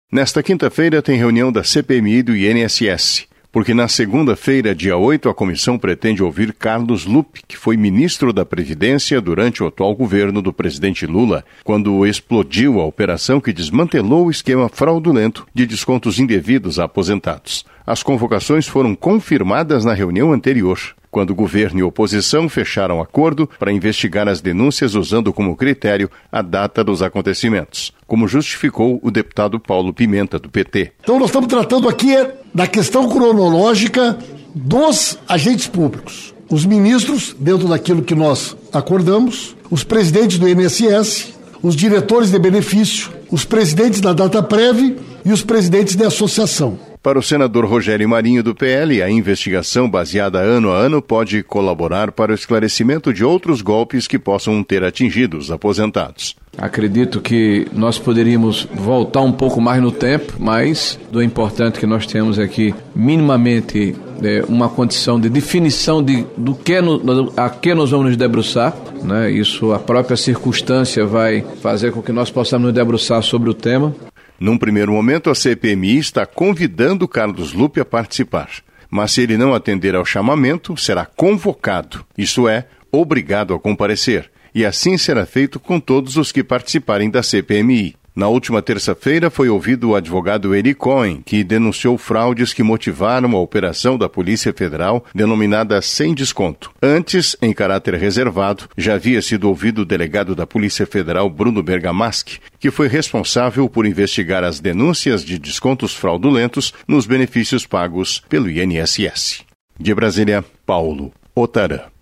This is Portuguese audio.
Nesta quinta-feira tem reunião da CPMI do INSS, porque na segunda-feira, dia 8, a comissão pretende ouvir Carlos Lupe, que foi ministro da Previdência durante o atual governo do presidente Lula, quando explodiu a operação que desmantelou o esquema fraudulento de descontos indevidos a aposentados. As convocações foram confirmadas na reunião anterior, quando governo e oposição fecharam acordo para investigar as denúncias usando como critério a data dos acontecimentos, como justificou o deputado Paulo Pimenta, do PT. Então nós estamos tratando aqui da questão cronológica dos agentes públicos. Os ministros, dentro daquilo que nós acordamos, os presidentes do INSS, os diretores de benefício, os presidentes da Dataprev e os presidentes de associação. Para o senador Rogério Marinho, do PL, a investigação baseada ano a ano pode colaborar para o esclarecimento de outros golpes que possam ter atingido os aposentados. Acredito que nós poderíamos voltar um pouco mais no tempo, mas do importante que nós temos aqui, minimamente, uma condição de definição a que nós vamos nos debruçar, né? Isso, a própria circunstância vai fazer com que nós possamos nos debruçar sobre o tema. Num primeiro momento, a CPMI está convidando Carlos Lupe a participar. Mas se ele não atender ao chamamento, será convocado, isto é, obrigado a comparecer. E assim será feito com todos os que participarem da CPMI. Na última terça-feira foi ouvido o advogado Eli Cohen, que denunciou fraudes que motivaram a operação da Polícia Federal denominada Sem Desconto. Antes, em caráter reservado, já havia sido ouvido o delegado da Polícia Federal Bruno Bergamaschi, que foi responsável por investigar as denúncias de descontos fraudulentos nos benefícios pagos pelo INSS. De Brasília, Paulo Otarã.